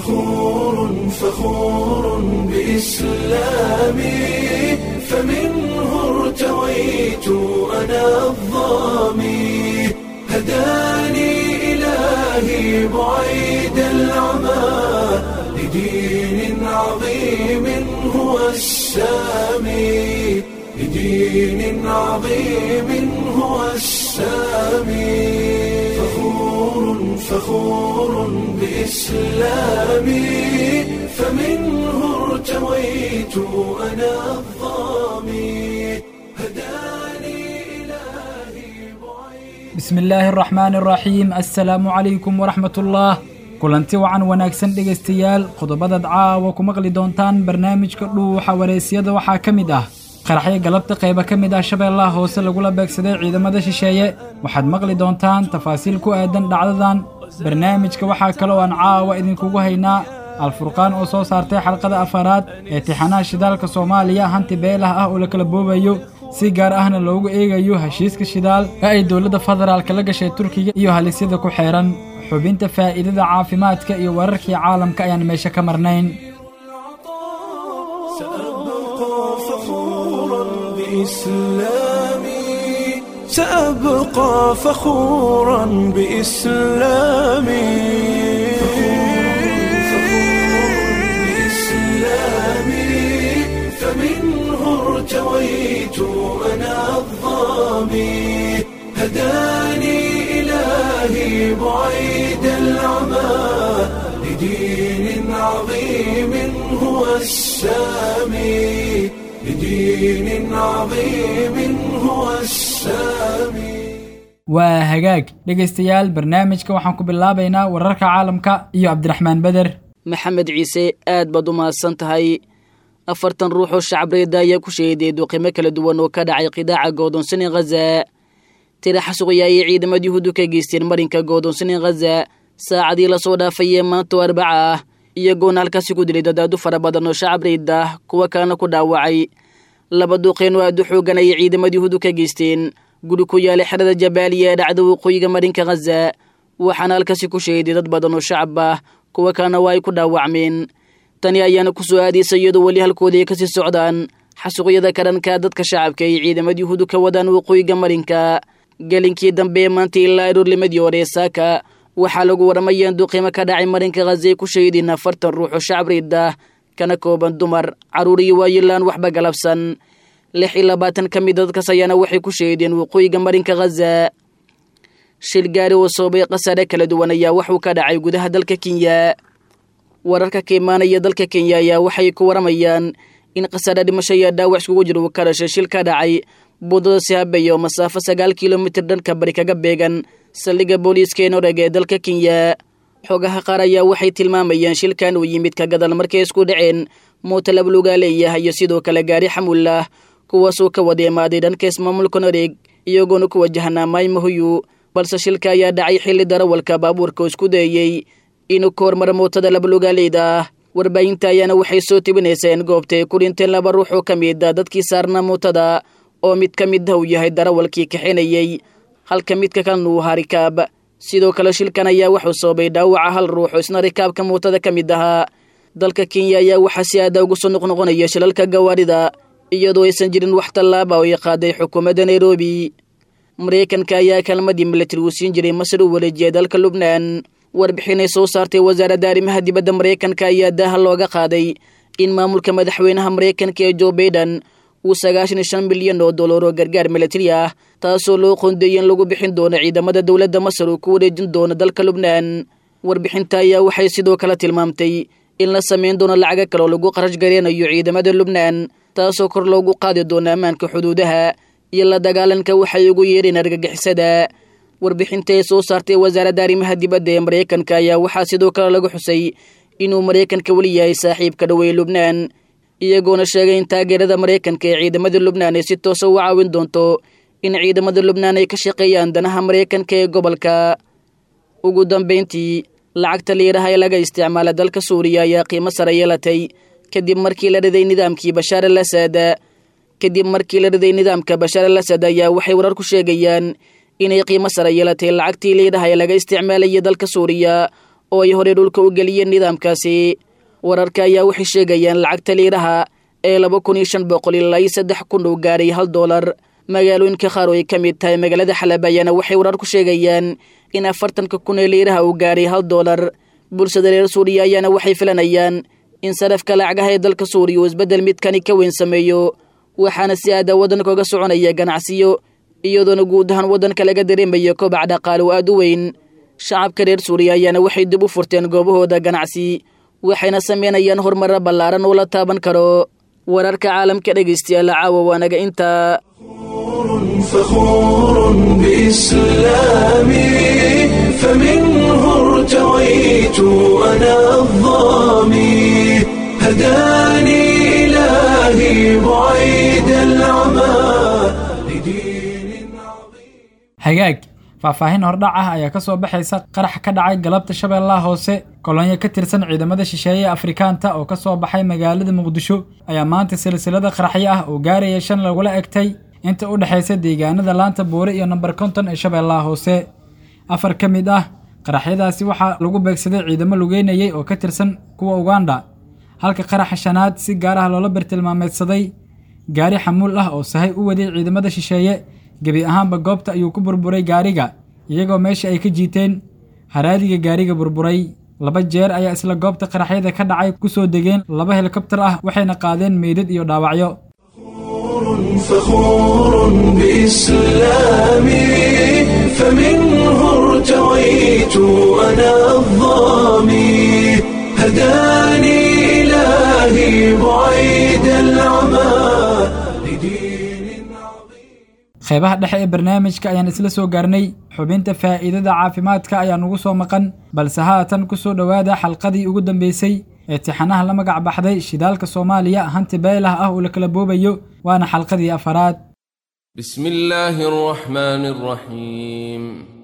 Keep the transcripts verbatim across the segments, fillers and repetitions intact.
فخور فخور بإسلامي فمنه ارتويت أنا الضامي هداني إلهي بعيد العمى لدين عظيم هو السامي لدين عظيم هو السامي فخور فخور بإسلامي فمنه ارتويت أنا الضامي هداني إلهي بعيد بسم الله الرحمن الرحيم السلام عليكم ورحمة الله kulanti wacan wanaagsan dhegaystayaal qodobada caawa ku maqli doontaan barnaamijka dhuuxa wareysyada waxaa ka mid ah qaraxyo galabta qayba ka mid ah shabeellaha hoose lagula beegsaday ciidamada shisheeye waxaad maqli doontaan tafaasiil ku aadan dhacdadan barnaamijka waxaa kale oo aan caawa idinkugu haynaa alfurqaan oo soo saartay xalqada afaraad ee tixanaha shidaalka soomaaliya hanti beelah ah oo la kala boobayo si gaar ahna loogu eegayo heshiiska shidaal ee ay dowladda federaalka la gashay turkiga iyo halisyada ku xeeran xubinta faa'iidada caafimaadka iyo wararkii caalamka ayaan meesha ka marnayn سأبقى فخورا بإسلامي فمنه ارتويت أنا الضامي هداني إلهي بعيد العمى لدين عظيم هو السامي لدين عظيم هو السامي waa hagaag dhegaystayaal barnaamijka waxaan ku bilaabaynaa wararka caalamka iyo cabdiraxmaan beder maxamed ciise aad baad u mahadsan tahay afartan ruux oo shacabreeda ayaa ku sheeday duqimo kala duwan oo ka dhacay qidaaca go'doonsan ee Gaza tira xasuuqaya ay ciidamadii Yuhuuddu ka geysteen marinka go'doonsan ee Gaza saacadii la soo dhaafay maanta Arbaca ah iyagoona halkaasi ku dilay dad fara badan oo shacabreeda kuwa kana ku dhaawacay laba duqeen oo aad u xoogan ay ciidamadii Yuhuuddu ka geysteen guri ku yaala xerada Jabaaliya ee dhacda waqooyiga marinka Gaza waxaana halkaasi ku sheeday dad badan oo shacab ah kuwa kana way ku dhaawacmeen tani ayaana ku soo aadisay iyadoo wali halkoodii ka sii socdaan xasuuqyada karanka dadka shacabka ay ciidamadii Yuhuuddu ka wadaan waqooyiga marinka galinkii dambe maanta ilaa ururlimadii hore saaka waxaa lagu waramayaa duqeymo ka dhacay marinka Gaza ku sheedina afartan ruux oo shacabreeda kana kooban dumar caruur iyo waayeelaan waxba galabsan lix iyo labaatan ka mid dadkaas ayaana waxay ku sheedeen waqooyiga marinka Gaza shil gaari oo sababay khasaare kala duwan ayaa wuxuu ka dhacay gudaha dalka Kenya wararka ka imaanaya dalka Kenya ayaa waxay ku waramayaan in khasaare dhimasho iyo dhaawac iskugu jiro ka dhashay shil ka dhacay budada Sihabeyo masaafo sagaal kiiloomitir dhanka bari kaga beegan saldhigga booliiska ee Nairobi ee dalka Kenya xogaha qaar ayaa waxay tilmaamayaan shilkan uu yimid ka gadal markay isku dhaceen mooto laba lugaaleeyahay iyo sidoo kale gaari xamuul kuwaas oo ka wada imaaday dhanka ismaamulka Nairobi iyagoona ku wajahnaa Maymahuyu balse shilka ayaa dhacay xilli darawalka baabuurka isku dayay inuu ka hormaro mootada laba lugaaleeda warbaahinta ayaana waxay soo tibinayseen goobta ku dhinteen laba ruux oo ka mid ah dadkii saarnaa mootada oo mid ka mid ah uu yahay darawalkii kaxinayay halka midka kalena uu ahaa rikaab sidoo kale shilkan ayaa wuxuu sababay dhaawaca hal ruux oo isna rikaabka mootada ka mid ahaa dalka Kenya ayaa waxaa si aad ugu soo noqnoqonaya shilalka gawaarida iyadoo aysan jirin wax tallaabo oo ay qaaday xukuumadda Nairobi Mareykanka ayaa kalmadii military u siin jiray Masar u wareejiyay dalka Lubnaan warbixinay soo saartay wasaaradda arrimaha dibadda Mareykanka ayaa daaha looga qaaday in maamulka madaxweynaha Mareykanka ee Joe Biden uu sagaashan iyo shan bilyan oo dollar oo gargaar military ah taasoo loo qoondeeyay in lagu bixin doono ciidamada dawladda Masar oo ku wareejin doona dalka Lubnaan warbixinta ayaa waxay sidoo kale tilmaamtay in la sameyn doono lacag kale oo lagu qarash gareynayo ciidamada Lubnaan taasoo kor loogu qaadi doono ammaanka xuduudaha iyo la dagaalanka waxay ugu yeereen argagixisada warbixinta ay soo saartay wasaaradda arrimaha dibadda ee Mareykanka ayaa waxaa sidoo kale lagu xusay inuu Mareykanka wali yahay saaxiibka dhow ee Lubnaan iyagoona sheegay in taageerada Mareykanka ee ciidamada Lubnaan ay si toos ah u caawin doonto in ciidamada Lubnaan ay ka shaqeeyaan danaha Mareykanka ee gobolka ugu dambeyntii lacagta liiraha ee laga isticmaala dalka Suuriya ayaa qiimo sare yeelatay kadib markii la riday nidaamkii Bashar al-Assad kadib markii la riday nidaamka Bashar al-Assad ayaa waxay warar ku sheegayaan inay qiimo sare yeelatay lacagtii liiraha ee laga isticmaalay dalka Suuriya oo ay horey dhulka u geliyeen nidaamkaasi wararka ayaa waxay sheegayaan lacagta liiraha ee laba kun iyo shan boqol ilaa iyo saddex kun uu gaaray hal doolar magaalooyinka qaar oo ay ka mid tahay magaalada Xalab ayaana waxay warar ku sheegayaan in afartanka kun ee liiraha uu gaaray hal doolar bulshada reer Suuriya ayaana waxay filanayaan in sarafka lacagaha ee dalka Suuriya uu isbedel midkani ka weyn sameeyo waxaana si aad waddanka uga soconaya ganacsiyo iyadoona guud ahaan waddanka laga dareemayo kobac dhaqaale oo aad u weyn shacabka reer Suuriya ayaana waxay dib u furteen goobahooda ganacsi waxayna sameynayaan horumar ballaaran oo la taaban karo wararka caalamka dhageystayaal caawa waanaga inta فخور بإسلامي فمنه ارتويت أنا الظامي هداني إلهي بعيد العمى لدين عظيم hagaag faahfaahin hordhac ah ayaa ka soo baxaysa qarax ka dhacay galabta Shabeellaha Hoose kolonyo ka tirsan ciidamada shisheeye Afrikaanta oo ka soo baxay magaalada Muqdisho ayaa maanta silsilada qaraxyo ah oo gaaraya shan lagula egtay inta u dhaxaysa deegaanada laanta Boore iyo number konton ee Shabeellaha Hoose afar ka mid ah qaraxyadaasi waxa lagu beegsaday ciidamo lugeynayay oo ka tirsan kuwa Uganda halka qaraxa shanaad si gaar ah loola bartilmaameedsaday gaari xamuul ah oo sahay u waday ciidamada shisheeye gabi ahaanba goobta ayuu ku burburay gaariga iyagoo meesha ay ka jiiteen haraadiga gaariga burburay laba jeer ayaa isla goobta qaraxyada ka dhacay ku soo degeen laba helikobtar ah waxayna qaadeen meydad iyo dhaawacyo فخور بإسلامي فمنه ارتويت أنا الظامي هداني إلهي بعيد العمى لدين عظيم qeybaha dhexe ee barnaamijka ayaan isla soo gaarnay xubinta faa'iidada caafimaadka ayaa nagu soo maqan balse haatan ku soo dhawaada xalqadii ugu dambeysay ee tixanaha la magac baxday shidaalka Soomaaliya hanti beelaha ah oo la kala boobayo waana xalqadii afaraad bismillaahi arrahmaani arrahiim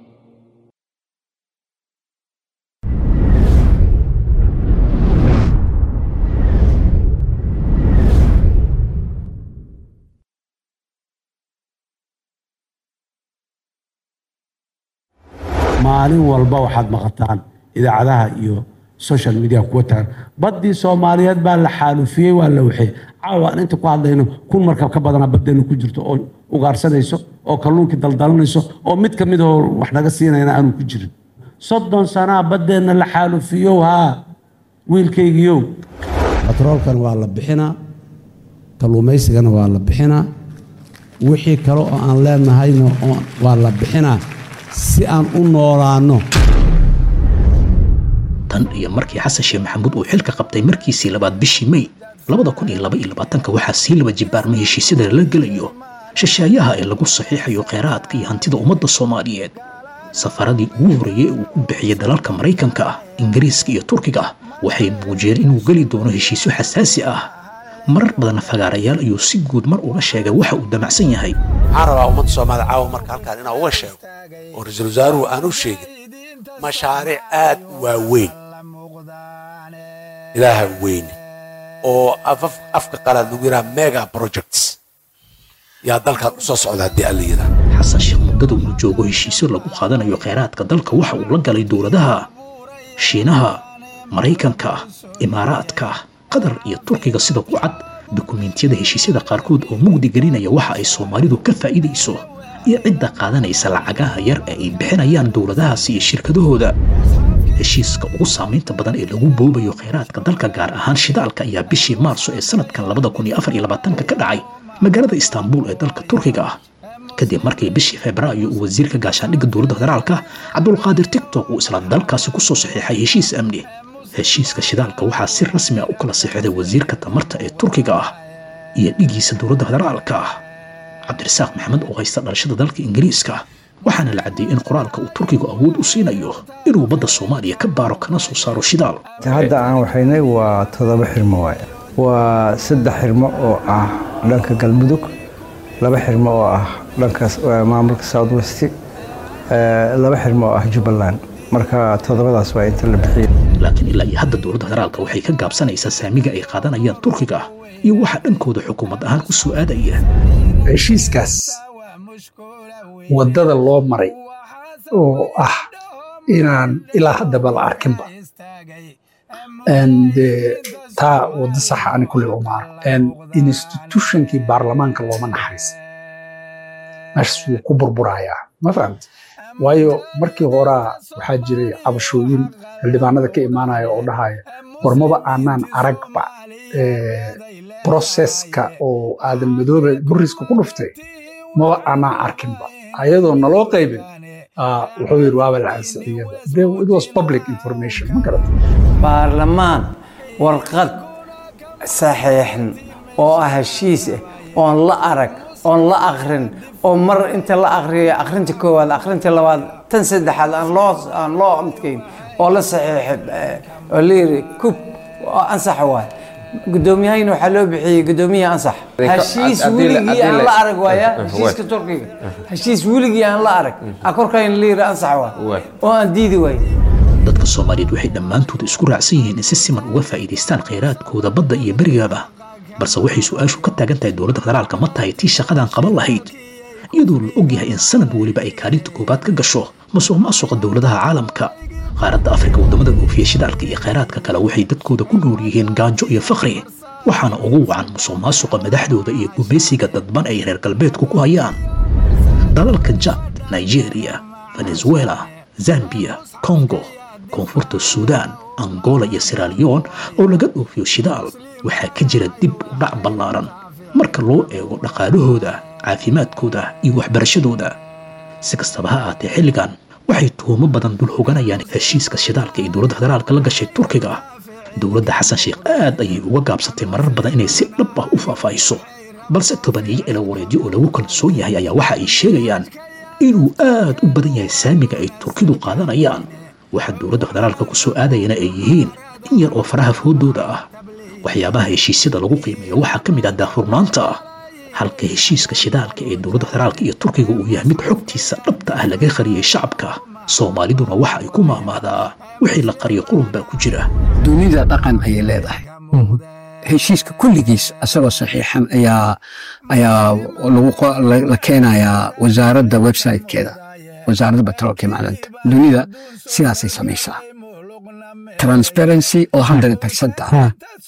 maalin walba waxaad maqataan idaacadaha iyo social media kuwa tagan badii Soomaaliyeed baa la xaalufiyay waa la waxay caawa inta ku hadlayno kun markab ka badan badeena ku jirto oo ugaarsanayso oo kalluunka daldalanayso oo mid kamid ah wax naga siinayna aanu ku jirin soddon sano badeena la xaalufiyo ha wiilkaygiyo batroolkan waa la bixinaa kalluumaysigana waa la bixinaa wixii kale oo aan leenahayna waa la bixinaa si aan u noolaano tan iyo markii xasan sheekh maxamuud uu xilka qabtay markiisii labaad bishii May laba kun iyo laba iyo labaatan waxaa sii laba jibaarmay heshiisyada la galayo shashaayaha ee lagu saxiixayo kheyraadka iyo hantida ummadda Soomaaliyeed safaradii ugu horeeyay uu ku bixiyay dalalka Mareykanka Ingiriiska iyo Turkiga waxay muujiyeen inuu gali doono heshiisyo xasaasi ah marar badan fagaarayaal ayuu si guud mar uga sheegay waxa uu damacsan yahay caraba ummadda Soomaaliyeed caawa marka halkaan inaa uga sheego oo ra'iisul wasaaruhu aanu sheegin mashaariic aad waaweyn ilaaha weyn oo afka qalaad lagu yiraahdo mega projects yaa dalkan u soo socda hadii aan la yiraahdo xasan sheekh muddada uu joogo heshiisyo lagu qaadanayo kheyraadka dalka waxa uu la galay dowladaha Shiinaha Mareykanka Imaaraadka Qatar iyo Turkiga sida ku cad dukumeentiyada heshiisyada qaarkood oo mugdi gelinaya waxa ay Soomaalidu ka faa'iideyso iyo cidda qaadanaysa lacagaha yar ee ay bixinayaan dowladahaas iyo shirkadahooda heshiiska ugu saameynta badan ee lagu boobayo kheyraadka dalka gaar ahaan shidaalka ayaa bishii Maarso ee sanadkan laba kun iyo afar iyo labaatan ka dhacay magaalada Istanbul ee dalka Turkiga kadib markii bishii Febraayo uu wasiirka gaashaandhigga dowladda federaalka Cabdulqaadir TikTok uu isla dalkaasi ku soo saxiixay heshiis amni heshiiska shidaalka waxaa si rasmi ah u kala saxiixday wasiirka tamarta ee Turkiga iyo dhigiisa dowladda federaalka Cabdirasaaq Maxamed oo haysta dhalashada dalka Ingiriiska waxaana la cadeeyay in qoraalka uu Turkigu awood u siinayo inuu badda Soomaaliya ka baaro kana soo saaro shidaal hadda aan waxaynay waa todoba xirmo waay waa saddex xirmo oo ah dhanka Galmudug laba xirmo oo ah dhanka maamulka South West laba xirmo oo ah Jubbaland marka todobadaas waa inta la bixiyay laakiin ilaa iyo hadda dowladda federaalka waxay ka gaabsanaysaa saamiga ay qaadanayaan Turkiga iyo waxa dhankooda xukuumad ahaan ku soo aadaya heshiiskaas wadada loo maray oo ah inaan ilaa haddaba la arkinba taa waddo saxa ani kulli umaaro institutionkii baarlamaanka looma naxariisin meeshaas wuu ku burburayaa ma fahamti waayo markii horaa waxaa jiray cabashooyin xildhibaanada ka imaanaya oo dhahaya warmaba aanaan aragba broseska oo aadan madoobe buriska ku dhuftay maba aanaan arkinba ayadoo naloo qaybin wuxuu yidhi waaba la ansixiyada it was public information ma garata baarlamaan warqad saxiixan oo ah heshiis ah oon la arag oon la akrin oo mar inta la akriyo akrinta koowaad akrinta labaad tan saddexaad aan loo aan loo amtkayn oo la saxiixay oo leeyahay kub ansax waay gudoomiyahayna waxaa loo bixiyay gudoomiyaha ansax heshiis weligii aan la arag waaya heshiiska turkiga heshiis weligii aan la arag akorkayna leeyahay ansax waay oo aan diidi waay dadka Soomaaliyeed waxay dhammaantood isku raacsan yihiin in si siman uga faa'iideystaan kheyraadkooda badda iyo berigaba balse waxay su'aashu ka taagan tahay dowladda federaalka ma tahay tii shaqadan qaban lahayd iyadoo la ogyahay in sanad waliba ay kaalinta koobaad ka gasho musuqmaasuqa dowladaha caalamka qaaradda Afrika wadamada dhoofiya shidaalka iyo kheyraadka kale waxay dadkooda ku nool yihiin gaajo iyo faqri waxaana ugu wacan musuqmaasuqa madaxdooda iyo gumeysiga dadban ay reer galbeedku ku hayaan dalalka Chad, Nigeria, Venezuela, Zambia, Congo, koonfurta Suudaan, Angola iyo Sierra Leone oo laga dhoofiyo shidaal waxaa ka jira dib u dhac ballaaran marka loo eego dhaqaalahooda caafimaadkooda iyo waxbarashadooda si kastaba ha ahaatee xilligan waxay tuhumo badan dul hoganayaan heshiiska shidaalka ee dowladda federaalka la gashay Turkiga dowladda Xasan Sheikh aad ayay uga gaabsatay marar badan inay si dhab ah u faahfaahiso balse tobaniyo ila wareedyo oo lagu kalsoon yahay ayaa waxa ay sheegayaan inuu aad u badan yahay saamiga ay Turkidu qaadanayaan waxa dowladda federaalka ku soo aadayna ay yihiin in yar oo faraha foodooda ah waxyaabaha heshiisyada lagu qiimeeyo waxaa ka mid ah daahfurnaanta halka heshiiska shidaalka ee dowladda federaalka iyo Turkiga uu yahay mid xogtiisa dhabta ah laga qariyay shacabka Soomaaliduna waxa ay ku maamaadaa wixii la qariyo qurun baa ku jira dunida dhaqan ay leedahay heshiiska kulligiis asagoo saxiixan ayaa ayaa lagu la keenayaa wasaaradda website-keeda wasaaradda batroolka macdanta dunida sidaasay samaysaa transparency oo one hundred percent ah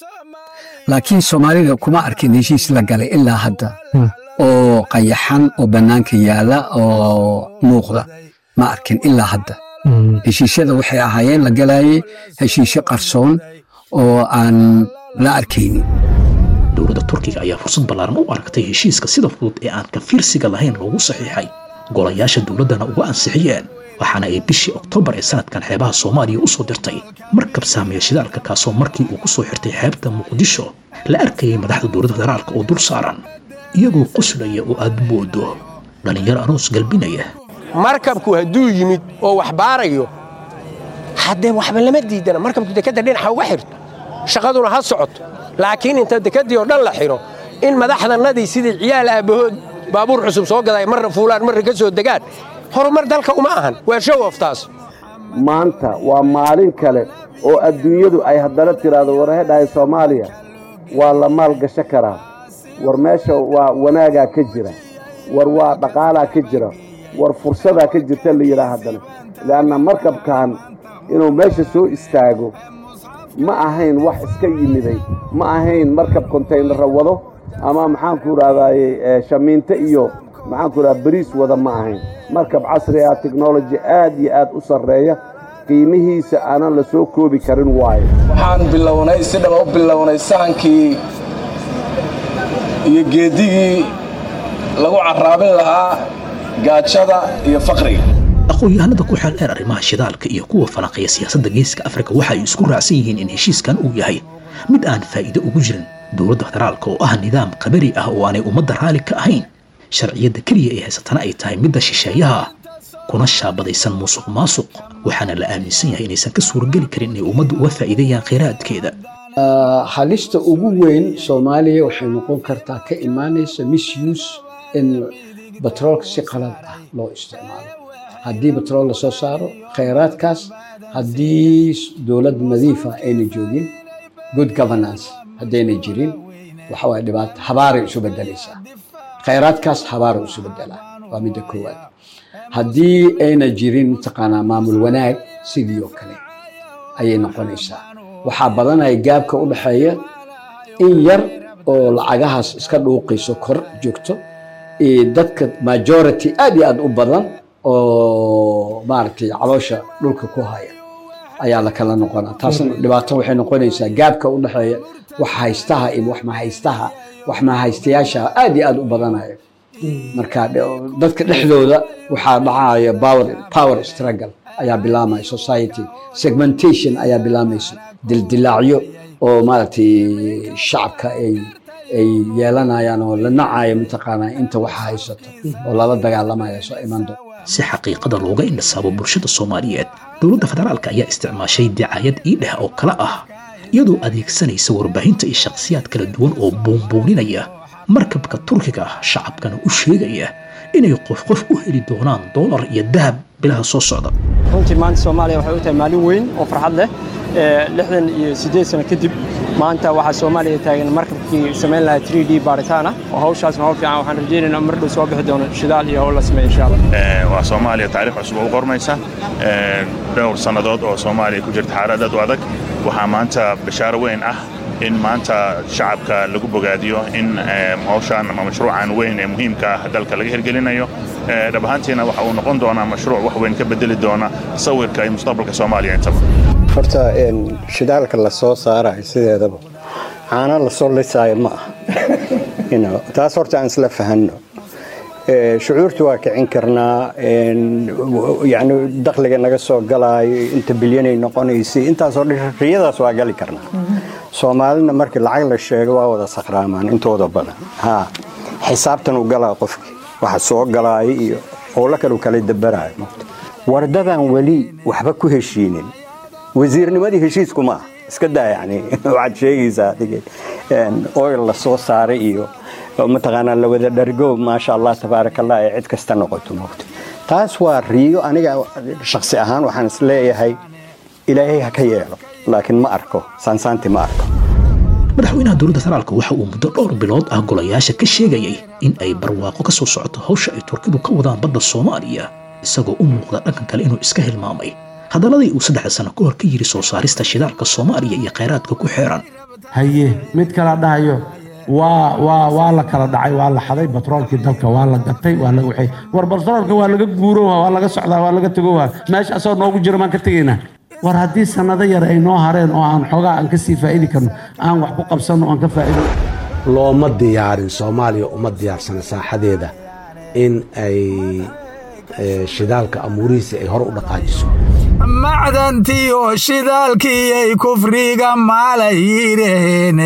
laakiin Soomaalida kuma arkin heshiis la galay ilaa hadda oo qayaxan oo banaanka yaala oo muuqda ma arkin ilaa hadda heshiisyada waxay ahaayeen la galayay heshiisyo qarsoon oo aan la arkaynin dowladda Turkiga ayaa fursad ballaaran u aragtay heshiiska sida fudud ee aan ka fiirsiga lahayn loogu saxiixay golayaasha dowladana uga ansixiyeen waxaana ay bishii Oktoobar ee sanadkan xeebaha Soomaaliya u soo dirtay markab saameeya shidaalka kaasoo markii uu ku soo xirtay xeebta Muqdisho la arkayay madaxda dowladda federaalka oo dul saaran iyagoo qoslaya oo aad moodo dhalinyaro aroos galbinaya markabku hadduu yimid oo wax baarayo haddee waxba lama diidana markabku dekadda dhinaca uga xirto shaqaduna ha socoto laakiin inta dekeddii oo dhan la xiro in madaxdanadii sidii ciyaal aabahood baabuur cusub soo gaday marna fuulaan marna ka soo degaan horumar dalka uma ahan waa show of taas maanta waa maalin kale oo adduunyadu ay haddana tiraahdo warahedhahay Soomaaliya waa la maal gasho karaa war meesha waa wanaagaa ka jira war waa dhaqaalaa ka jira war fursadaa ka jirta la yidhaa haddana leanna markabkan inuu meesha soo istaago ma ahayn wax iska yimiday ma ahayn markab kontaynara wado ama maxaan ku raadayay shamiinta iyo maxaan ku raad bariis wada ma ahayn markab casri ah technology aad iyo aad u sareeya qiimihiisa aanan la soo koobi karin waayo waxaan bilownay si dhab u bilownay sahankii iyo geedigii lagu carraabin lahaa gaajada iyo faqriga aqoonyahanada ku xeel dheer arrimaha shidaalka iyo kuwa falanqeeya siyaasadda geeska Afrika waxa ay isku raacsan yihiin in heshiiskan uu yahay mid aan faa'iido ugu jirin dowladda federaalka oo ah nidaam qabari ah oo aanay ummadda raali ka ahayn sharciyada kaliya ee haysatana ay tahay midda shisheeyaha kuna shaabadaysan musuq maasuq waxaana la aaminsan yahay inaysan ka suurageli karin inay ummaddu uga faa'iideeyaan kheyraadkeeda halista ugu weyn Soomaaliya waxay noqon kartaa ka imaanaysa misuse in batroolka si qalad ah loo isticmaalo haddii batrool la soo saaro kheyraadkaas haddii dowlad nadiif ah ayna joogin good governance haddayna jirin waxa waa dhibaato habaaray isu bedelaysaa kheyraadkaas habaaray isu bedelaa waa midda koowaad haddii ayna jirin mataqaanaa maamul wanaag sidii oo kale ayay noqonaysaa waxaa badanaya gaabka u dhexeeya in yar oo lacagahaas iska dhuuqayso kor joogto dadka majority aad iyo aad u badan oo maaragtay caloosha dhulka ku haya ayaa la kala noqonaa taasna dhibaato waxay noqonaysaa gaabka u dhexeeya wax haystaha iyo wax ma haystaha wax ma haystayaasha aad iyo aad u badanaya marka dadka dhexdooda waxaa dhacaya power power struggle ayaa bilaamaya society segmentation ayaa bilaamaysa dildilaacyo oo maaragtay shacabka ay ay yeelanayaan oo la nacayo mataqaanaa inta waxa haysato oo lala dagaalamaya soo iman doon si xaqiiqada looga indhasaabo bulshada Soomaaliyeed dowladda federaalka ayaa isticmaashay dacayad iideh oo kala ah iyadoo adeegsanaysa warbaahinta iyo shakhsiyaad kala duwan oo buunbuuninaya markabka Turkiga ah shacabkana u sheegaya inay qof qof u heli doonaan dollar iyo dahab bilaha soo socda runtii maanta Soomaaliya waxay u tahay maalin weyn oo farxad leh lixdan iyo siddeed sano kadib maanta waxaa Soomaaliya taagan markabkii sameyn lahaa three D baaritaan ah oo hawshaas hawl fiican waxaan rajaynaynaa mar dhow soo bixi doono shidaal iyo hawl la sameeyo insha Allah ee waa Soomaaliya taariikh cusub oo qormaysa ee dhowr sanadood oo Soomaaliya ku jirta xaalad adag waxaa maanta bishaaro weyn ah in maanta shacabka lagu bogaadiyo in hawshan ama mashruucan weyn ee muhiimka ah dalka laga hirgelinayo dhab ahaantiina waxa uu noqon doonaa mashruuc wax weyn ka bedeli doona sawirka iyo mustaqbalka Soomaaliya intaba horta in shidaalka la soo saaray sideedaba caana la soo lisaayo ma ina taas horta aan isla fahanno ee shucuurtu waa kicin karnaa in yaani dakhliga naga soo galay inta bilyan ay noqonaysay intaas oo riyadaas waa gali karnaa Soomaalina markii lacag la sheego waa wada sakraamaan intooda badan ha xisaabtan u galaa qofkii waxa soo galay iyo howlo kale kala dabaraay wardadan wali waxba ku heshiinin wasiirnimadii heshiisku ma iska daa yani waxa sheegaysaa digay in oil la soo saaray iyo mataqaana la wada dhargo ma sha Allah tabarakallah ay cid kasta noqoto moqto taas waa riyo aniga shakhsi ahaan waxaan isleeyahay ilaahay ha ka yeelo laakiin ma arko sansaanti ma arko madaxweynaha dowladda federaalka waxa uu muddo dhowr bilood ah golayaasha ka sheegayay in ay barwaaqo ka soo socoto hawsha ay Turkidu ka wadaan badda Soomaaliya isagoo u muuqda dhankan kale inuu iska hilmaamay hadaladii uu saddex sano ka hor ka yiri soo saarista shidaalka Soomaaliya iyo kheyraadka ku xeeran haye mid kala dhahayo waa waa waa la kala dhacay waa la xaday batroolkii dalka waa la gatay waa la waxay war batroolka waa laga guuro waa laga socdaa waa laga tago waa meesha asoo noogu jira maan ka tageynaa war haddii sanado yar ay noo hareen oo aan xogaa aan ka sii faa'iidi karno aan wax ku qabsanno aan ka faa'iido looma diyaarin Soomaaliya uma diyaarsana saaxadeeda in ay shidaalka amuurihiisa ay hor u dhaqaajiso macdantii oo shidaalkii ay kufriga maalayireen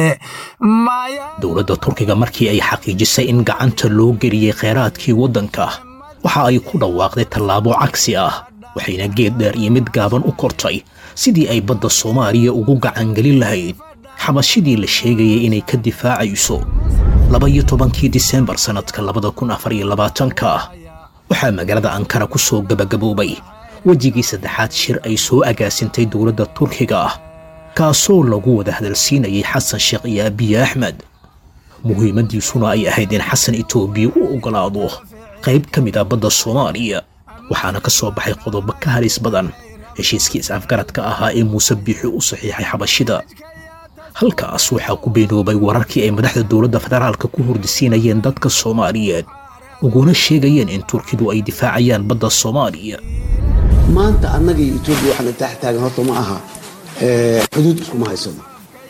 dowladda Turkiga markii ay xaqiijisay in gacanta loo geliyay kheyraadkii waddanka waxa ay ku dhawaaqday tallaabo cagsi ah waxayna geed dheer iyo mid gaaban u kortay sidii ay badda Soomaaliya ugu gacan gelin lahayd xabashidii la sheegayay inay ka difaacayso laba iyo tobankii December sanadka laba kun afar iyo labaatan waxaa magaalada Ankara ku soo gabagaboobay wajigii saddexaad shir ay soo agaasintay dowladda Turkiga kaasoo lagu wada hadalsiinayay Xasan Sheekh iyo Abiy Ahmed muhiimadiisuna ay ahayd in Xasan Itoobiya uu ogolaado qayb ka mid ah badda Soomaaliya waxaana ka soo baxay qodobo ka halis badan heshiiskii is-afgaradka ahaa ee Muuse Biixi u saxiixay xabashida halkaas waxaa ku beenoobay wararkii ay madaxda dowladda federaalka ku hordisiinayeen dadka Soomaaliyeed uguna sheegayeen in Turkidu ay difaacayaan badda Soomaaliya maanta annaga iyo Itoobiya waxaan inta taagan horta ma aha ee xuduud isku ma haysano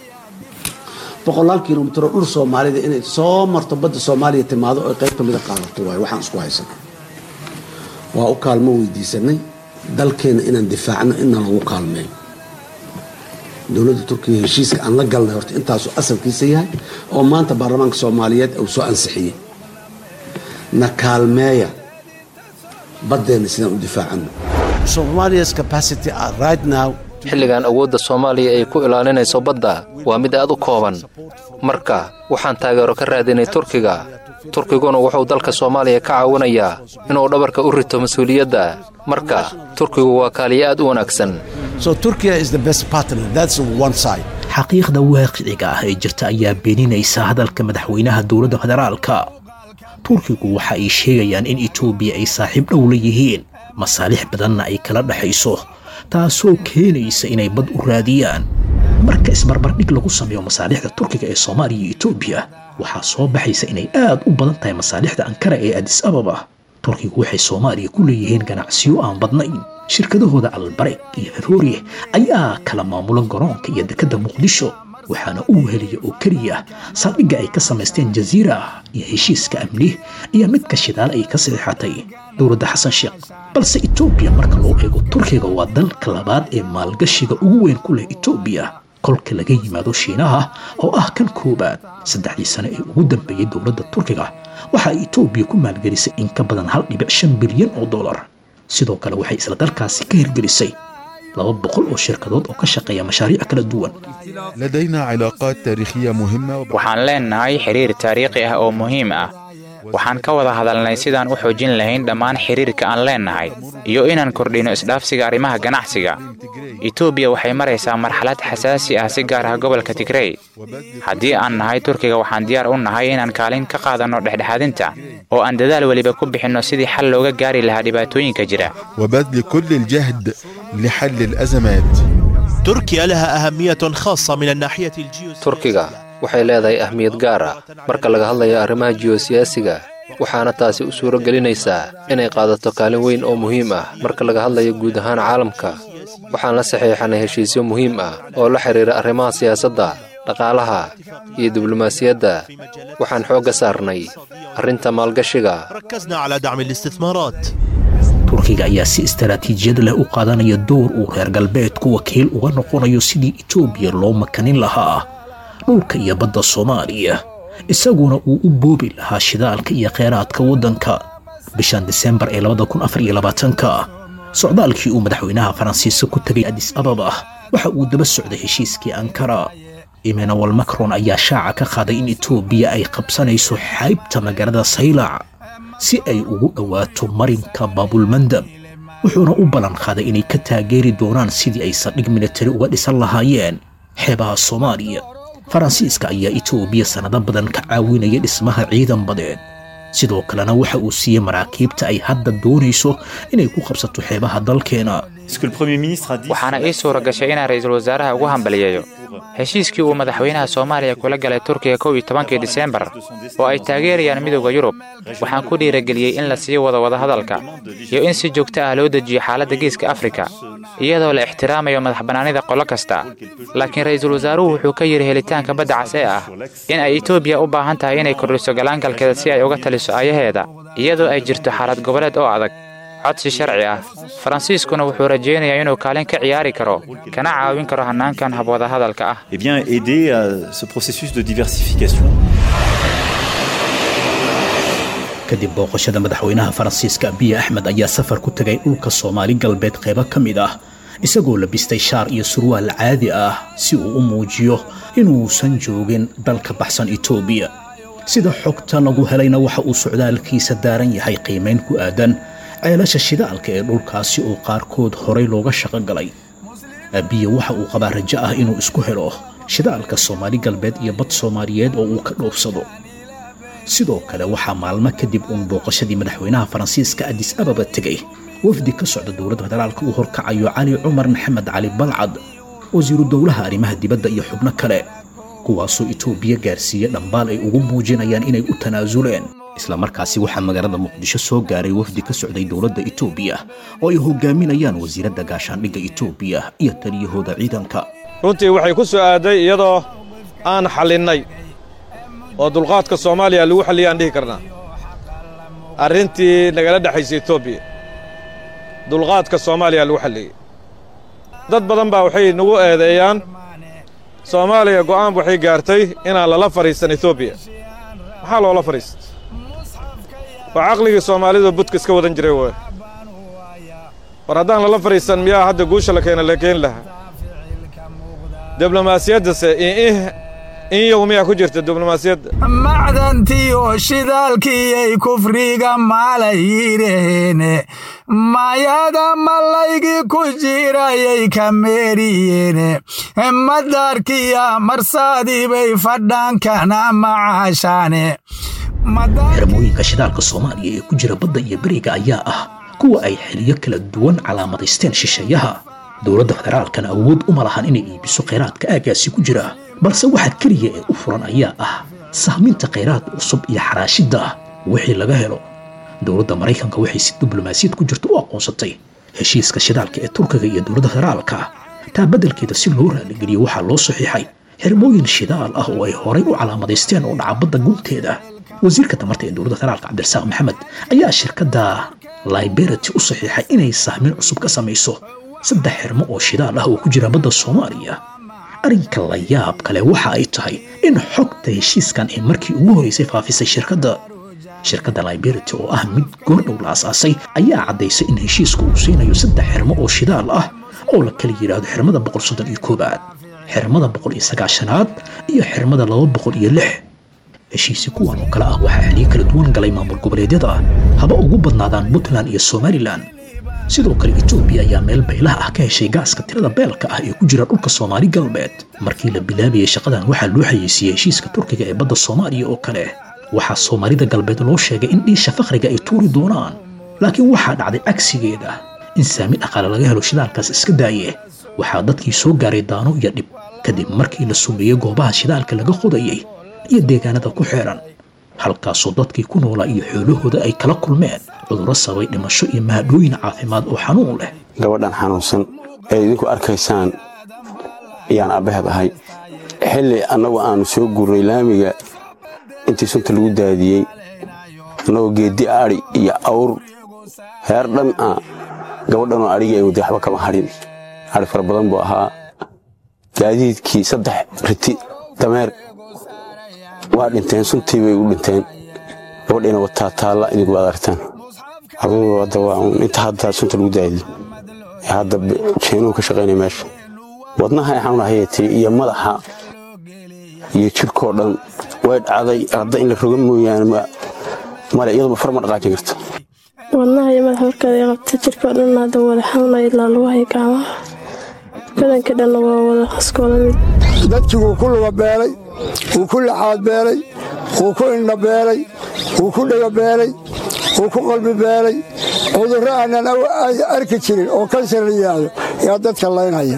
boqolaal kiiloomitir dhul Soomaalida inay soo marto badda Soomaaliya timaado oo qayb ka mid ah qaadato way waxaan isku haysano waa u kaalmo weydiisanay dalkeena inaan difaacno inaan lagu kaalmeeyo dowladda Turkiga heshiiska aan la galnay horta intaas oo asalkiisa yahay oo maanta baarlamaanka Soomaaliyeed uu soo ansixiyay na kaalmeeya badeena sidaan u difaacano Somalia's capacity right now xilligan awoodda Soomaaliya ay ku ilaalinayso badda waa mid aad u kooban marka waxaan taageero ka raadinay Turkiga Turkiguna wuxuu dalka Soomaaliya ka caawinayaa inuu dhabarka u rito mas'uuliyadda marka Turkigu waa kaaliye aad u wanaagsan so Turkey is the best partner that's one side xaqiiqda waaqiciga ah ee jirta ayaa beeninaysa hadalka madaxweynaha dowladda federaalka turkigu waxa ay sheegayaan in etoobiya ay saaxiib dhow la yihiin masaalix badanna ay kala dhaxayso taasoo keenaysa inay bad u raadiyaan marka isbarbardhig lagu sameeyo masaalixda turkiga ee soomaaliya iyo etoobiya waxaa soo baxaysa inay aad u badan tahay masaalixda ankara ee adis ababa turkigu waxay soomaaliya ku leeyihiin ganacsiyo aan badnayn shirkadahooda albareeg iyo haroori ayaa kala maamulan garoonka iyo dekedda muqdisho waxaana uu heliya oo keliya saldhigga ay ka samaysteen jasiira iyo heshiiska amni iyo midka shidaal ay ka saxiixatay dowladda xasan sheekh balse etoobiya marka loo eego turkiga waa dalka labaad ee maalgashiga ugu weyn ku leh etoobiya kolka laga yimaado shiinaha oo ah kan koobaad saddexdii sane ee ugu dambeeyey dowladda turkiga waxa ay etoobiya ku maalgelisay in ka badan hal dhibic shan bilyan oo dollar sidoo kale waxay isla dalkaasi ka hirgelisay laba boqol oo shirkadood oo ka shaqeeya mashaariic kala duwan لدينا علاقات تاريخية مهمة waxaan leenahay xiriir taariikhi ah oo muhiim ah waxaan ka wada hadalnay sidaan u xoojin lahayn dhammaan xiriirka aan leenahay iyo inaan kordhino isdhaafsiga arrimaha ganacsiga etoobiya waxay maraysaa marxalad xasaasi ah si gaar ah gobolka Tigray haddii aan nahay turkiga waxaan diyaar u nahay inaan kaalin ka qaadano dhexdhexaadinta oo aan dadaal waliba ku bixino sidii xal looga gaari lahaa dhibaatooyinka jira وبذل كل الجهد لحل الأزمات تركيا لها أهمية خاصة من الناحية الجيوسياسية turkiga waxay leedahay ahmiyad gaar ah marka laga hadlayo arrimaha geosiyaasiga waxaana taasi u suuro gelinaysaa inay qaadato kaalin weyn oo muhiim ah marka laga hadlayo guud ahaan caalamka waxaan la saxiixanay heshiisyo muhiim ah oo la xiriira arrimaha siyaasadda dhaqaalaha iyo diblomaasiyadda waxaan xoogga saarnay arrinta maalgashiga ركزنا على دعم الاستثمارات turkiga ayaa si istaraatiijiyad leh u qaadanaya door uu reer galbeedku wakiil uga noqonayo sidii etoobiya loo makanin lahaa dhulka iyo badda soomaaliya isaguna uu u boobi lahaa shidaalka iyo kheyraadka waddanka bishan disembar ee labada kun afar iyo labaatanka socdaalkii uu madaxweynaha faransiiska ku tegay adis ababa waxa uu daba socday heshiiskii ankara emmanuel macron ayaa shaaca ka qaaday in etoobiya ay qabsanayso xaybta magaalada saylac si ay ugu dhowaato marinka baabulmandab wuxuuna u ballan qaaday inay ka taageeri doonaan sidii ay saldhig militari uga dhisan lahaayeen xeebaha soomaaliya faransiiska ayaa etoobiya sannado badan ka caawinaya dhismaha ciidan badeed sidoo kalena waxa uu siiyey maraakiibta ay hadda doonayso inay ku qabsato xeebaha dalkeena waxaana ii suura gashay inaan ra'iisul wasaaraha ugu hambaliyeeyo heshiiskii uu madaxweynaha soomaaliya kula galay turkiga kow iyo tobankii disembar oo ay taageerayaan midowda yurub waxaan ku dhiirageliyey in la sii wado wadahadalka iyo in si joogto ah loo dejiyo xaaladda geeska afrika iyadoo la ixtiraamayo madaxbannaanida qolo kasta laakiin ra'iisul wasaaruhu wuxuu ka yidhi helitaanka badda cas ee ah in ay etoobiya u baahan tahay inay kordhiso galaangalkeeda si ay uga taliso ayaheeda iyadoo ay jirto xaalad goboleed oo adag codsi sharci ah faransiiskuna wuxuu rajaynayaa inuu kaalin ka ciyaari karo kana caawin karo hannaankan habwada hadalka ah eh bien aider à ce processus de diversification kadib booqashada madaxweynaha faransiiska abiy axmed ayaa safar ku tagay dhulka soomaali galbeed qaybo ka mid ah isagoo labistay shaar iyo surwaal caadi ah si uu u muujiyo inuusan joogin dalka baxsan etoobiya sida xogta lagu helayna waxa uu socdaalkiisa daaran yahay qiimayn ku aadan ceelasha shidaalka ee dhulkaasi oo qaarkood horay looga shaqo galay abiye waxa uu qabaa rajo ah inuu isku helo shidaalka soomaali galbeed iyo bad soomaaliyeed oo uu ka dhoofsado sidoo kale waxaa maalmo kadib uun booqashadii madaxweynaha faransiiska adis ababa tegay wafdi ka socda dowladda federaalka uu horkacayo cali cumar maxamed cali balcad wasiiru dowlaha arrimaha dibadda iyo xubno kale kuwaasoo etoobiya gaarsiiya dhambaal ay ugu muujinayaan inay u tanaasuleen isla markaasi waxaa magaalada muqdisho soo gaaray wafdi ka socday dowladda etoobiya oo ay hogaaminayaan wasiiradda gaashaandhigga etoobiya iyo taliyahooda ciidanka runtii waxay ku soo aaday iyadoo aan xallinnay oo dulqaadka soomaaliya lagu xalliyay aan dhihi karnaa arrintii nagala dhexaysay etoobiya dulqaadka soomaaliya lagu xalliyey dad badan baa waxay nagu eedeeyaan soomaaliya go'aan waxay gaartay inaan lala fadhiisan etoobiya maxaa loola fadhiista waa caqligii soomaalidu budka iska wadan jiray waay war haddaan lala fadhiisan miyaa hadda guusha la keena la keeni lahaa diblomaasiyaddase in yow miyaa ku jirta diblomaasiyadda macdantiyo shidaalkiyay kufriga maalayidhaheene mayada malaygii ku jirayay ka meeriyeene madaarkiya marsaadii bay fadhaankana macaashaane xirmooyinka shidaalka soomaaliya ee ku jira badda iyo beriga ayaa ah kuwa ay xiliyo kala duwan calaamadaysteen shisheeyaha dowladda federaalkana awood uma lahan inay iibiso kheyraadka aagaasi ku jira balse waxa keliya ee u furan ayaa ah sahminta kheyraad cusub iyo xaraashidda wixii laga helo dowladda maraykanka waxay si diblomaasiyad ku jirto u aqoonsatay heshiiska shidaalka ee turkiga iyo dowladda federaalka taa beddelkeeda si loo raaligeliyo waxaa loo saxiixay xirmooyin shidaal ah oo ay horay u calaamadaysteen oo dhaca badda gunteeda wasiirka tamarta ee dowladda federaalka cabdirasaaq maxamed ayaa shirkadda liberty u saxiixay inay sahmin cusub ka samayso saddex xirmo oo shidaal ah oo ku jira badda soomaaliya arrinka la yaab kale waxa ay tahay in xogta heshiiskan ee markii ugu horeysay faafisay shirkadda shirkadda liberty oo ah mid goordhow la asaasay ayaa caddaysay in heshiisku uu siinayo saddex xirmo oo shidaal ah oo la kala yidhaahdo xirmada boqol soddon iyo koowaad xirmada boqol iyo sagaashanaad iyo xirmada laba boqol iyo lix heshiisi kuwan oo kale ah waxaa xiliyo kala duwan galay maamul goboleedyada haba ugu badnaadaan puntland iyo somalilan sidoo kale etoobiya ayaa meel baylaha ah ka heshay gaaska tirada beelka ah ee ku jira dhulka soomaali galbeed markii la bilaabayay shaqadan waxaa loo xayeysiiyey heshiiska turkiga ee badda soomaaliya oo kale waxaa soomaalida galbeed loo sheegay in dhiisha fakhriga ay tuuri doonaan laakiin waxaa dhacday cagsigeeda in saami dhaqaale laga helo shidaalkaas iska daaye waxaa dadkii soo gaaray daano iyo dhib kadib markii la sumeeyey goobaha shidaalka laga qodayay iyo deegaanada ku xeeran halkaasoo dadkii ku noolaa iyo xoolahooda ay kala kulmeen cudurro sabay dhimasho iyo mahadhooyin caafimaad oo xanuun leh gabadhan xanuunsan ee idinku arkaysaan ayaan abbaheed ahay xilli annagu aanu soo guurnay laamiga intii sunta lagu daadiyey annagoo geeddi adhi iyo awr heer dhan ah gabadhanoo adhigii ay wadday waxba kama hadhin adhi fara badan buu ahaa gaadiidkii saddex riti dameer waa dhinteen suntii bay u dhinteen gabadhiina wataa taalla idinku waad aragtaan adugu hadda waa inta hadda sunta lagu daadiyo ee hadda jeenuhu ka shaqaynaya meesha wadnaha ay xanuun hayatay iyo madaxa iyo jirkoo dhan way dhacday hadda in la roga mooyaane male iyaduma far ma dhaqaajin karto wadnaha iyo madaxa markaad qabta jirkoo dhan hadda wada xanuunaya ilaa lagu hay gacmaha badanka dhanna waa wada iskoola mid dadkii wuu ku luga beelay wuu ku laxaad beelay wuu ku indha beelay wuu ku dhega beelay wuu ku qalbi beelay cudurro aanan arki jirin oo kansar la yidhaahdo yaa dadka laynaya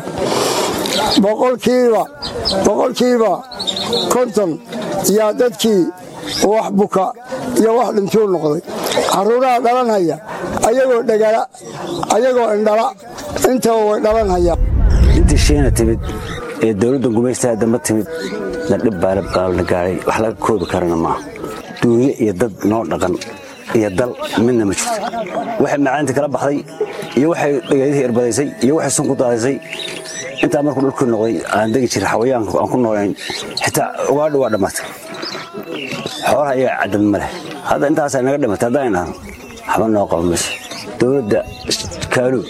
boqolkiiba boqolkiiba konton yaa dadkii wax buka iyo wax dhintuu noqday carruuraha dhalanhaya ayagoo dhegala ayagoo indhala intaba way dhalanhayaan intii shiina timid ee dowladda gumaystaha dambe timid na dhib baalab qaalna gaadhay wax laga koobi karana maaha duunyo iyo dad noo dhaqan iyo dal midna ma jirto waxay macaantii kala baxday iyo waxay dhagaydihii irbadaysay iyo waxay sun ku daadaysay intaa markuu dhulkii noqday aan degi jiray xawayaanku aan ku noolayn xitaa ugaadhu waa dhammaatay xoolaha iyaga cadad ma leh hadda intaasaa naga dhimatay haddaan dhahno waxba noo qabo mayso dowladda kaaluu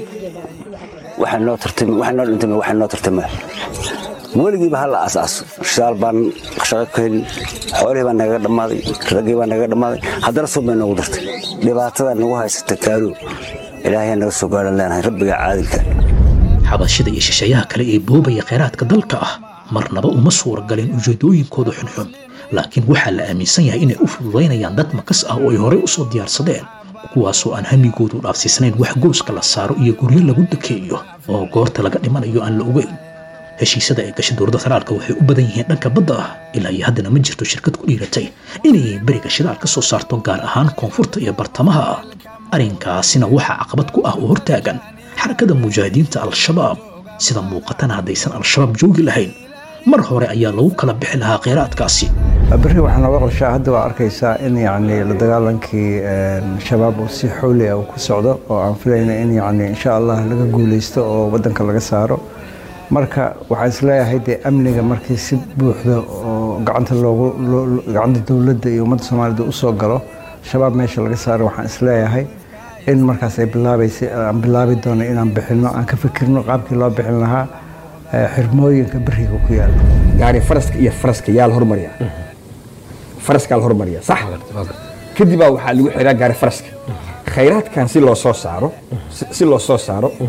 waxay noo tartami waxay noo dhintay waxay noo tartamay weligiiba hal asaaso shidaal baan shaqo ka helin xoolihii baa nagaga dhammaaday raggii baa nagaga dhammaaday haddana suub bay noogu dartay dhibaatada nagu haysata kaaluu ilaahay naga soo gaadhan leenahay rabbiga caadilka xabashida iyo shisheeyaha kale ee boobaya kheyraadka dalka ah marnaba uma suuragalin ujeedooyinkooda xunxun laakiin waxaa la aaminsan yahay inay u fududaynayaan dad makas ah oo ay horey u soo diyaarsadeen kuwaasoo aan hamigoodu dhaafsiisnayn wax gooska la saaro iyo guryo lagu dakeeyo oo goorta laga dhimanayo aan la ogeyn heshiisyada ay gashay dowladda federaalka waxay u badan yihiin dhanka badda ah ilaa iyo haddana ma jirto shirkad ku dhiiratay inay beriga shidaal ka soo saarto gaar ahaan koonfurta iyo bartamaha arrinkaasina waxaa caqabad ku ah oo hortaagan xarakada mujaahidiinta al-shabaab sida muuqatana haddaysan al-shabaab joogi lahayn mar hore ayaa lagu kala bixi lahaa kheyraadkaasi berri waxaa nooga qorshaa hadda waa arkaysaa in yacni la dagaalankii shabaab uu si xooli ah uu ku socdo oo aan filayna in yacni insha allah laga guulaysto oo waddanka laga saaro marka waxaan isleeyahay dee amniga markii si buuxda oo gacanta loogu gacanta dowladda iyo ummadda soomaalida u soo galo shabaab meesha laga saaro waxaan isleeyahay in markaas ay bilaabaysay aan bilaabi doono inaan bixinno aan ka fikirno qaabkii loo bixin lahaa xirmooyinka beriga ku yaala gaari faraska iyo faraska yaa la hormariya faraskaa la hormariya sax kadib baa waxaa lagu xiraa gaari faraska khayraadkan si loo soo saaro si loo soo saaro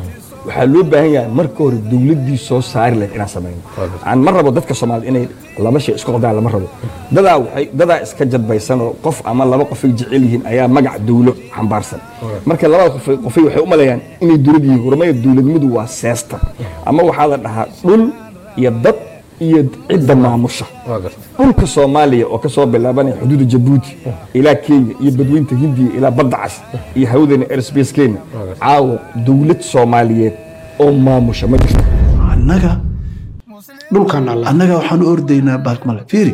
waxaa loo baahan yahay marka hore dowladdii soo saari lahayd inaan samayno aan ma rabo dadka Soomaaliyeed inay laba shay isku qodaan lama rabo dadaa waxay dadaa iska jadbaysan oo qof ama laba qof ay jecel yihiin ayaa magac dawlo xambaarsan marka laba qof qof waxay u maleeyaan inay dawlad yihiin hormay dawladnimadu waa seesta ama waxaa la dhahaa dhul iyo dad iyo cidda maamusha dhulka Soomaaliya oo ka soo bilaabanay xuduudda Djibouti ilaa Kenya iyo badweynta Hindiya ilaa badda cas iyo hawdana airspace Kenya caawo dawlad Soomaaliyeed oo maamusha ma jirto annaga dhulkan Allah annaga waxaan u ordaynaa baalkmale fiiri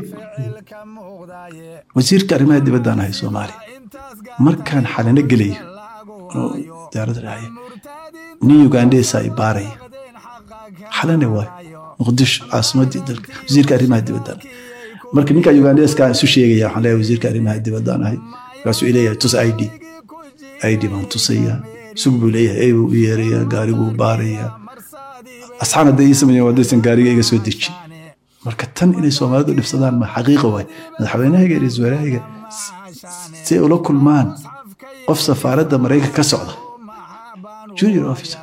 wasiirka arrimaha dibadda ee Soomaaliya markaan xalana gelayo diyaarad raaya ni Ugandesa ay baaray xalana waa muqdisho caasimada dalka wasiirka arrimaha dibadda marka ninka Ugandeska isu sheegaya waxaan leeyahay wasiirka arrimaha dibadda ahay kaasoo ileeyahay tus I D I D baan tusaya sugu leeyahay ay uu yeeraya gaarigu baaraya asxaana day sameeyay wadaysan gaariga iga soo deji marka tan inay Soomaalidu dhibsadaan ma xaqiiqo way madaxweynaha iyo ra'iisul wasaaraha si ula kulmaan qof safaaradda Mareykanka ka socda junior officer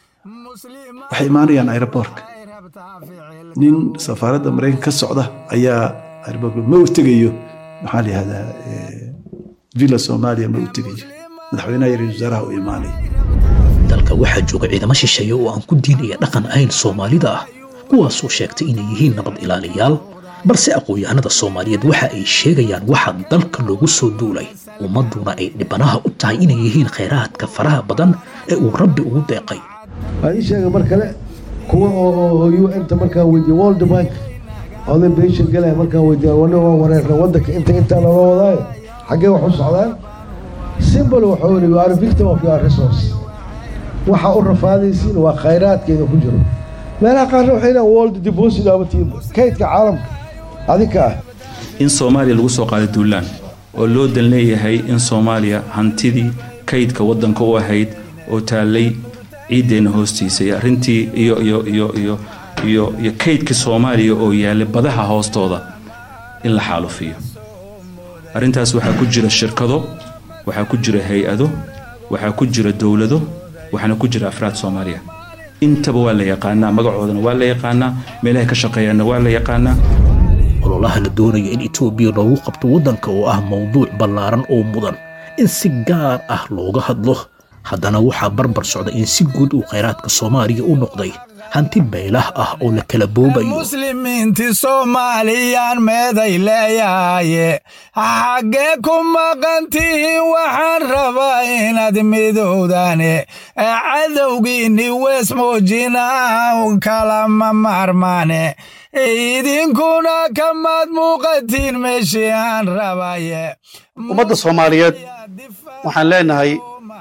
waxay imaanayaan airportka nin safaaradda Mareykanka ka socda ayaa airportka ma u tagayo maxaa la yiraahdaa villa Soomaaliya ma u tagayo madaxweynaha iyo ra'iisul wasaaraha u imaanay dalka waxaa jooga ciidamo shisheeye oo aan ku diin iyo dhaqan ahayn Soomaalida ah kuwaasoo sheegtay inay yihiin nabad ilaaliyaal balse aqoonyahanada Soomaaliyeed waxa ay sheegayaan waxa dalka loogu soo duulay ummaduna ay dhibanaha u tahay inay yihiin kheyraadka faraha badan ee uu Rabbi ugu deeqay ay sheegay mar kale kuwa oo U N ta markaa weydiiyay World Bank oo beesha galay markaa weydiiyay wana wareerna wadanka inta inta la wadaay xagee wax u socdaan simple waxa uu you are a victim of your resource waxa uu rafaadaysiin waa kheyraadkeeda ku jiro meelaha qaar waxay leeyihiin world deposit abatiib kaydka caalamka adika in Soomaaliya lagu soo qaaday duulaan oo loo dan leeyahay in Soomaaliya hantidii kaydka wadanka u ahayd oo taalay ciideena hoostiisa arintii iyo iyo iyo iyo iyo iyo kaydka Soomaaliya oo yaala badaha hoostooda in la xaalufiyo arintaas waxa ku jira shirkado waxa ku jira hay'ado waxa ku jira dawlado waxana ku jira afraad Soomaaliya intaba waa la yaqaanaa magacoodana waa la yaqaanaa meelaha ka shaqeeyana waa la yaqaanaa ololaha la doonayo in Itoobiya loogu qabto wadanka oo ah mowduuc ballaaran oo mudan in si gaar ah looga hadlo haddana waxaa barbar socda in si guud uu kheyraadka Soomaaliya u noqday hanti beelah ah oo la kala boobayo muslimiinti Soomaaliyan meeday leeyahay xagee ku maqantihiin waxaan rabaa inaad midowdane cadowgiinni wees muujinaa kala ma marmane idinkuna kamaad muuqatiin meeshii aan rabaye ummadda Soomaaliyeed waxaan leenahay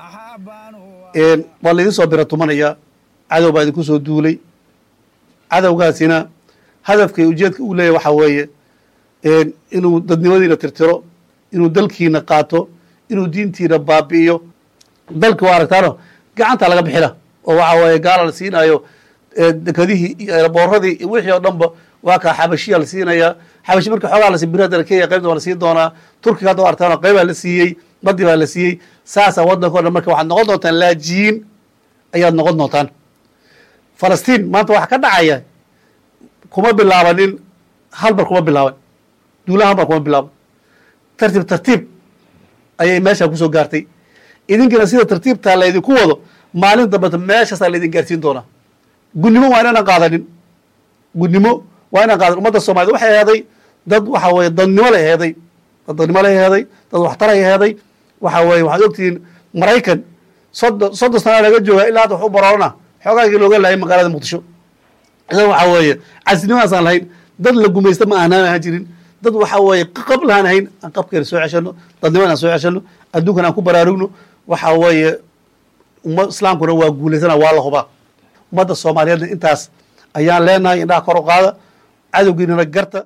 een waa la idin soo bira tumanaya cadow baa idinku soo duulay cadowgaasina hadafkay ujeedka uu leeyahay waxa weeye een inuu dadnimadiina tirtiro inuu dalkiina qaato inuu diintiina baabi'iyo dalka waa aragtaano gacanta laga bixina oo waxa weeye gaala la siinayo dekadihii iyo airboorradii iyo wixii oo dhanba waa kaa xabashiya la siinaya xabashi marka xoogaa la sii birada Kenya qaybta waa la siin doonaa Turkiga hadda aragtaano qayba la siiyey badii baa la siiyey saasa wadanka dhan marka waxaad noqon doontaan laajiin ayaad noqon doontaan Falastiin maanta waxa ka dhacaya kuma bilaabanin hal bar kuma bilaaban duulaha bar kuma bilaaban tartiib tartiib ayay meesha ku soo gaartay idinkana sida tartiibta la idinku wado maalin dambe meeshaas la idin gaarsiin doona gudnimo waa inaan qaadanin gudnimo waa inaan qaadan ummadda Soomaaliyeed waxay heeday dad waxa weeye dadnimo la heeday dad dadnimo la heeday dad waxtar ay heeday waxa weeye waxaad ogtiin Mareykan soddon sano laga jooga ilaa hadda wax u baroorana xogaagii looga laayay magaalada Muqdisho idan waxa weeye casnimaas aan lahayn dad la gumaysta ma aanaan jirin dad waxa weeye qabl aan hayn aan qabkeena soo ceshano dadnimada soo ceshano adduunkan aan ku baraarugno waxa weeye umma islaamkuna waa guuleysana waa la hubaa ummadda Soomaaliyeed intaas ayaan leenahay indhaha kor u qaada cadowgiina garta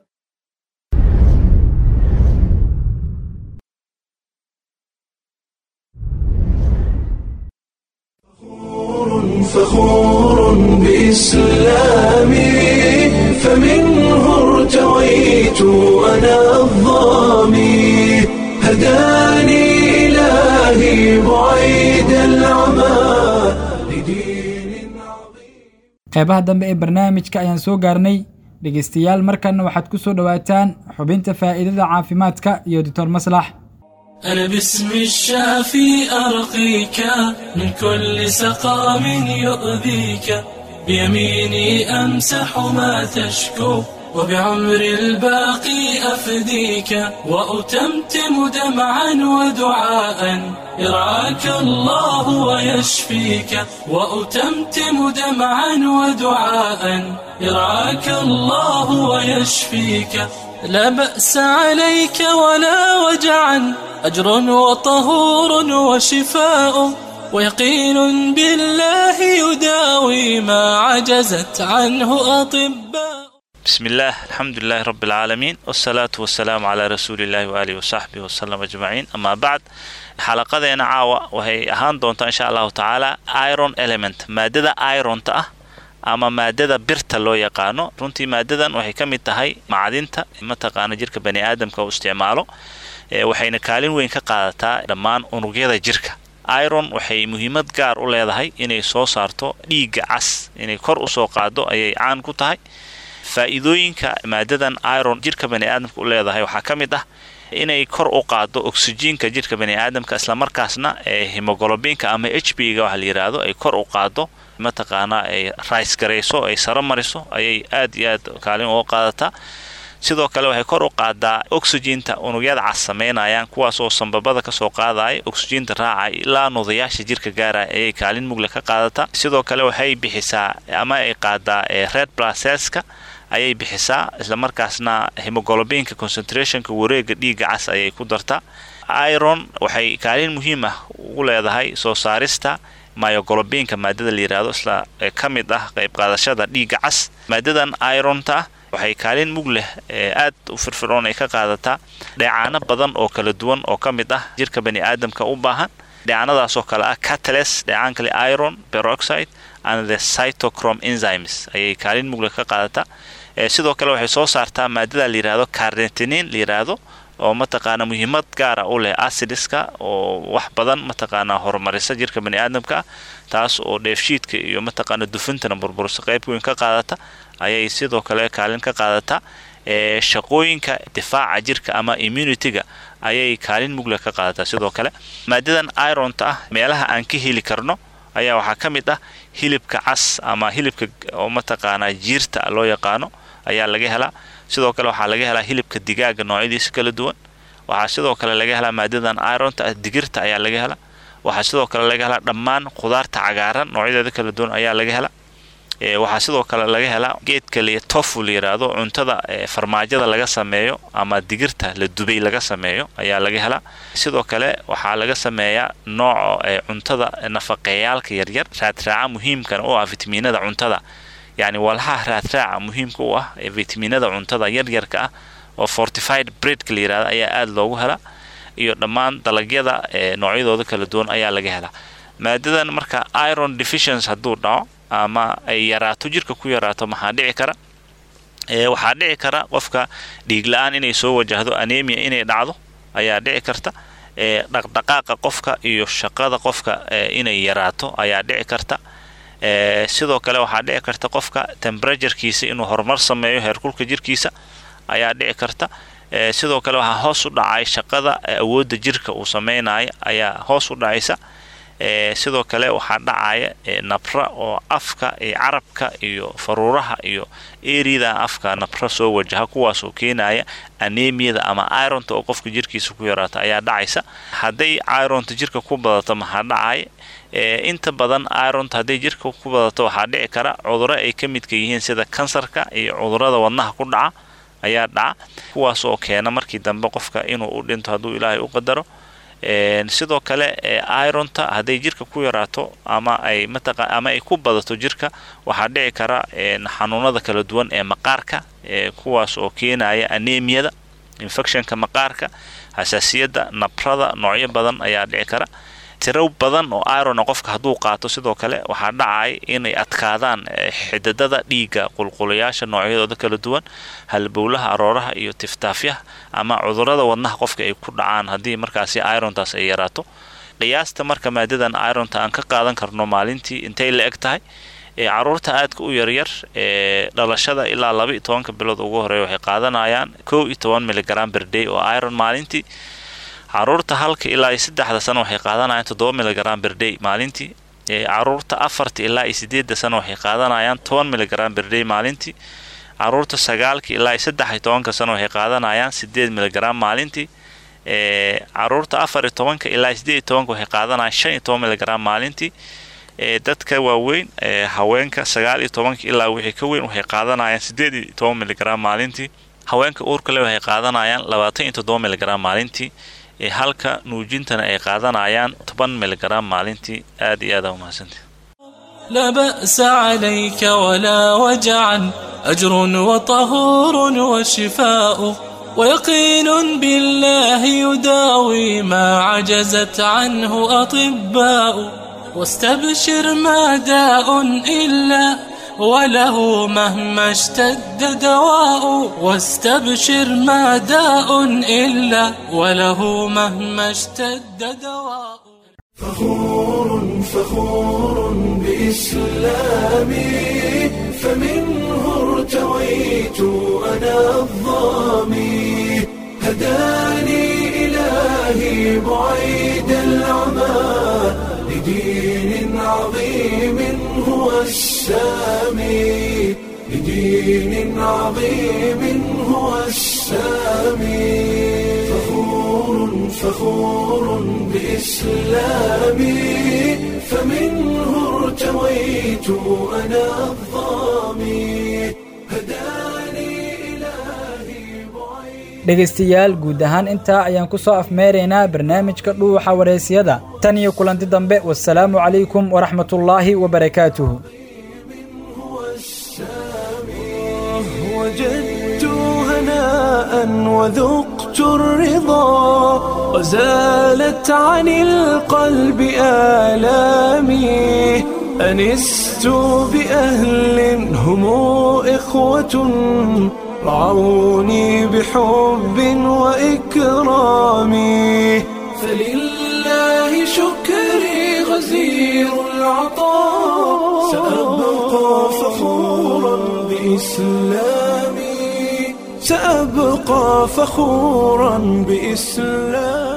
فخور بإسلامي فمنه ارتويت أنا الظامي هداني إلهي بعيد العمى لدين qeybaha dambe ee barnaamijka ayaan soo gaarnay dhegeystayaal markana waxaad ku soo dhawaataan xubinta faa'iidada caafimaadka iyo doctor Maslax. أنا باسم الشافي أرقيك من كل سقام يؤذيك بيميني أمسح ما تشكو وبعمر الباقي أفديك وأتمتم دمعا ودعاء يرعاك الله ويشفيك وأتمتم دمعا ودعاء يرعاك الله ويشفيك لا بأس عليك ولا وجعا أجر وطهور وشفاء ويقين بالله يداوي ما عجزت عنه أطباء. بسم الله الحمد لله رب العالمين والصلاة والسلام على رسول الله وآله وصحبه وسلم أجمعين. أما بعد حلقتنا عاوة وهي أهان دونتا إن شاء الله تعالى iron element مادة iron تأه ama maadada birta loo yaqaano runtii maadadan waxay ka mid tahay macdinta mataqaana jirka bani aadamka uu isticmaalo waxayna kaalin weyn ka qaadataa dhammaan unugyada jirka. iron waxay muhiimad gaar u leedahay inay soo saarto dhiigga cas inay kor u soo qaado ayay caan ku tahay. faa'iidooyinka maadadan iron jirka bani aadamka u leedahay waxaa ka mid ah inay kor u qaado oksijiinka jirka bani aadamka isla markaasna ee hemoglobinka ama H B ga waxa la yiraahdo ay kor u qaado mataqaana ay rise gareyso ay sare mariso ayay aad iyo aad kaalin uga qaadataa. sidoo kale waxay kor u qaadaa oksijiinta unugyada cas sameynayaan kuwaas oo sanbabada ka soo qaadaya oksijiinta raacay ilaa nudayaasha jirka gaaraya ayay kaalin mugla ka qaadataa. sidoo kale waxay bixisaa ama ay qaadaa red blood cells-ka ayay bixisaa isla markaasna hemoglobinka concentrationka wareega dhiigga cas ayay ku dartaa. iron waxay kaalin muhiim ah ugu leedahay soo saarista myoglobinka maadada la yiraahdo isla ka mid ah qayb qaadashada dhiigga cas. maadadan ironta waxay kaalin mug leh aad u firfircoon ay ka qaadataa dheecaano badan oo kala duwan oo ka mid ah jirka bani aadamka u baahan. dheecaanadaas oo kale ah catalase dheecaan kale iron peroxide and the cytochrome enzymes ayay kaalin mug leh ka qaadataa. sidoo kale waxay soo saartaa maadada la yiraahdo carnitine la yiraahdo oo mataqaana muhiimad gaar ah u leh acidiska oo wax badan mataqaana horumarisa jirka bani aadamka taas oo dheefshiidka iyo mataqaana dufintana burburisa qayb weyn ka qaadata ayay sidoo kale kaalin ka qaadata. ee shaqooyinka difaaca jirka ama immunity-ga ayay kaalin mugle ka qaadataa. sidoo kale maadadan iron-ta ah meelaha aan ka heli karno ayaa waxaa ka mid ah hilibka cas ama hilibka oo mataqaana jiirta loo yaqaano ayaa laga helaa. sidoo kale waxaa laga helaa hilibka digaaga noocyadiisa kala duwan. waxaa sidoo kale laga helaa maadadan iron-ta digirta ayaa laga helaa. waxaa sidoo kale laga helaa dhammaan khudaarta cagaaran noocyadeeda kala duwan ayaa laga helaa. ee waxaa sidoo kale laga helaa geedka la tofu la yiraahdo cuntada farmaajada laga sameeyo ama digirta la dubay laga sameeyo ayaa laga helaa. sidoo kale waxaa laga sameeyaa nooc ee cuntada nafaqeeyaalka yaryar raadraaca muhiimkan oo ah fitamiinada cuntada يعني والها راتراع مهم كوا فيتامينات cuntada yaryarka ah oo fortified bread clear ayaa aad loogu hela iyo dhamaan dalagyada ee noocyadooda kala duwan ayaa laga helaa. maadadan marka iron deficiency haduu dhaco ama ay yaraato jirka ku yaraato maxaa dhici kara ee waxaa dhici kara qofka dhiig la'aan inay soo wajahdo anemia inay dhacdo ayaa dhici karta. ee dhaqdhaqaaqa qofka iyo shaqada qofka inay yaraato ayaa dhici karta. ee sidoo kale waxaa dhici karta qofka temperature-kiisa inuu horumar sameeyo heerkulka jirkiisa ayaa dhici karta. ee sidoo kale waxaa hoos u dhacay shaqada awoodda jirka uu sameeyay ayaa hoos u dhacaysa. ee sidoo kale waxaa dhacaya nabra oo afka iyo carabka iyo faruuraha iyo eerida afka nabra soo wajaha kuwaas oo keenaya anemia ama iron-ta oo qofka jirkiisa ku yaraata ayaa dhacaysa. haday iron-ta jirka ku badato maxaa dhacay ee inta badan iron-ta haday jirka ku badato waxaa dhici kara cudurro ay ka mid ka yihiin sida kansarka iyo cudurrada wadnaha ku dhaca ayaa dhaca kuwaas oo keena markii dambe qofka inuu u dhinto haduu Ilaahay u qadaro. ee sidoo kale iron-ta haday jirka ku yaraato ama ay mataqa ama ay ku badato jirka waxaa dhici kara xanuunada kala duwan ee maqaarka ee kuwaas oo keenaya anemia infectionka maqaarka xasaasiyada nabrada noocyo badan ayaa dhici kara. tiro badan oo iron qofka haduu qaato sidoo kale waxaa dhacay inay adkaadaan xididada dhiiga qulqulayaasha noocyadooda kala duwan halbowlaha arooraha iyo tiftaafyaha ama cudurrada wadnaha qofka ay ku dhacaan hadii markaasi iron-taas ay yaraato. qiyaasta marka maadadan iron-ta aan ka qaadan karno maalintii intay la eg tahay caruurta aadka u yaryar ee dhalashada ilaa laba iyo tobanka bilood ugu horeeya waxay qaadanayaan kow iyo toban miligram per day oo iron maalintii. caruurta halka ilaa iyo saddexda sano waxay qaadanayaan toddoba miligram per day maalintii. caruurta afarta ilaa iyo sideedda sano waxay qaadanayaan toban miligram per day maalintii. caruurta sagaalka ilaa iyo saddex iyo tobanka sano waxay qaadanayaan sideed miligram maalintii. caruurta afar iyo tobanka ilaa iyo sideed iyo tobanka waxay qaadanayaan shan iyo toban miligram maalintii. dadka waaweyn haweenka sagaal iyo tobanka ilaa wixii ka weyn waxay qaadanayaan sideed iyo toban miligram maalintii. haweenka uurka leh waxay qaadanayaan labaatan iyo toddoba miligram maalintii. halka nuujintana ay qaadanayaan toban miligram maalintii. aad iyo aad umahadsantahay. لا بأس عليك ولا وجعا أجر وطهور وشفاء ويقين بالله يداوي ما عجزت عنه أطباء واستبشر ما داء إلا وله مهما اشتد دواء واستبشر ما داء إلا وله مهما اشتد دواء. فخور فخور بإسلامي فمنه ارتويت أنا الظامي هداني إلهي بعيد العمى لدين عظيم هو السامي لدين عظيم هو السامي. فخور فخور بإسلامي فمنه ارتويت أنا الظامي هداني إلهي dhegaystayaal guud ahaan intaa ayaan ku soo afmeeraynaa barnaamijka dhuuxa wareysyada tan iyo kulanti dambe wassalaamu calaykum waraxmatullaahi wabarakaatuhu. وجدت هناء وذقت الرضا وزالت عن القلب آلامي أنست بأهل هم إخوة رعوني بحب وإكرام فلله شكري غزير العطاء سأبقى فخورا بإسلامي سأبقى فخورا بإسلامي.